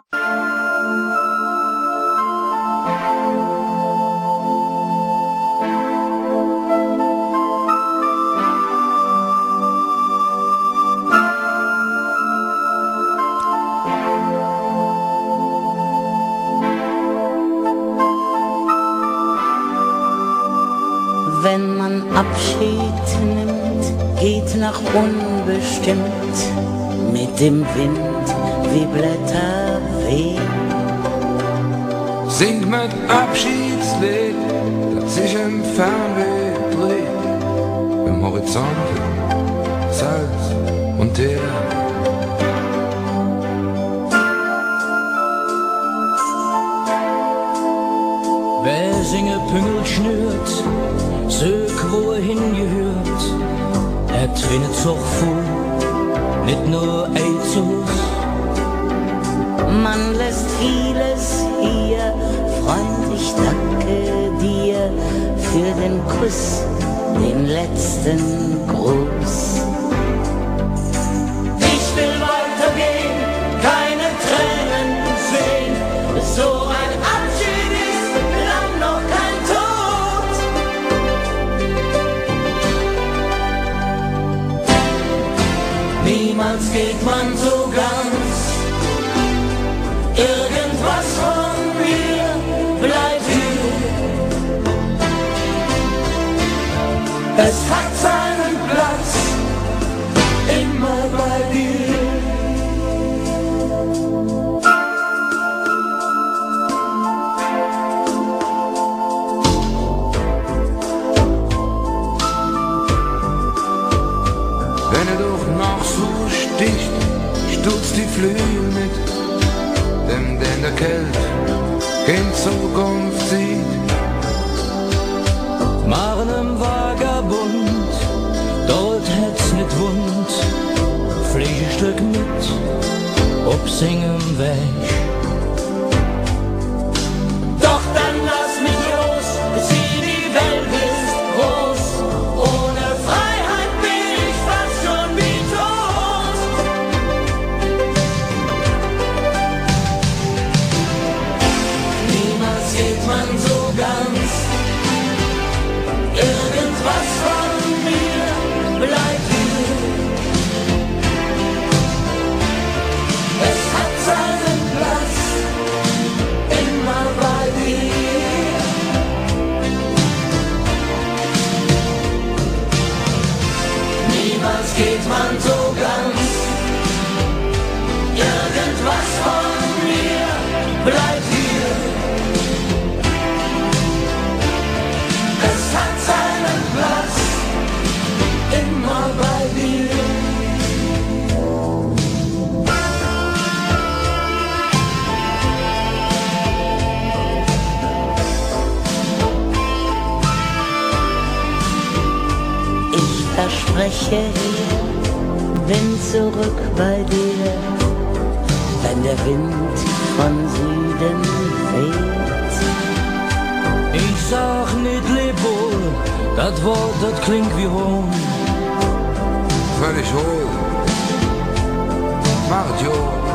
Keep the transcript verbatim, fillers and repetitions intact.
Wenn man Abschied nimmt, geht nach unbestimmt, mit dem Wind wie Blätter wehen. Sing mein Abschiedslied, das sich im Fernweh dreht, im Horizont Salz und Teer. Wer singe Püngel schnürt, sög wo er hingehört, er trinnet so voll, nicht nur Eizus. Man lässt vieles hier, Freund, ich danke dir für den Kuss, den letzten Gruß. Ich will weitergehen, keine Tränen sehen, so ein Abschied ist lang noch kein Tod. Niemals geht man so ganz, irgendwas von mir bleibt hier. Es hat seinen Platz, immer bei dir. Wenn er doch noch so sticht, stutzt die Flügel mit, dem denn der Kälte in Zukunft sieht. Marnem Vagabund, dort hätt's nicht wund, Fliegestück mit, ob singem Weg. Doch dann lass mich los, sieh die Welt ist groß, ohne Freiheit bin ich fast schon wie tot. Niemals geht man so ganz, irgendwas von mir bleibt hier. Es hat seinen Platz, immer bei dir. Niemals geht man so ganz, irgendwas von mir bleibt hier. Es hat seinen Platz, immer bei dir. Ich verspreche dir, bin zurück bei dir, wenn der Wind von Süden weht. Ich sag nicht leb wohl, das Wort, das klingt wie Hohn. Völlig hohl, macht jo.